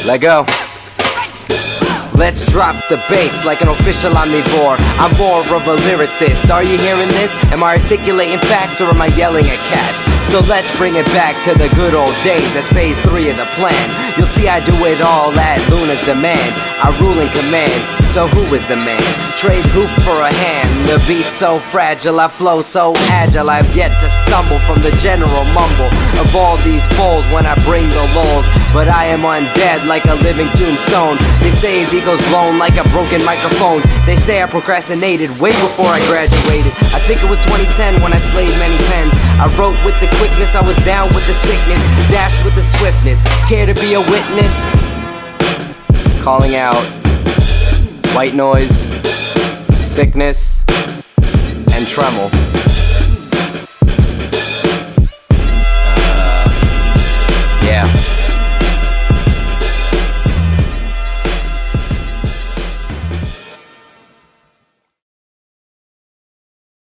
Let go. Let's drop the bass like an official omnivore. I'm more of a lyricist. Are you hearing this? Am I articulating facts or am I yelling at cats? So let's bring it back to the good old days. That's phase 3 of the plan. You'll see I do it all at Luna's demand. I rule and command. So who is the man? Trade hoop for a hand. The beat's so fragile, I flow so agile. I've yet to stumble from the general mumble of all these foals when I bring the lulls. But I am undead like a living tombstone. They say his ego's blown like a broken microphone. They say I procrastinated way before I graduated. I think it was 2010 when I slayed many pens. I wrote with the quickness, I was down with the sickness, dashed with the swiftness. Care to be a witness? Calling out white noise, sickness, and tremble.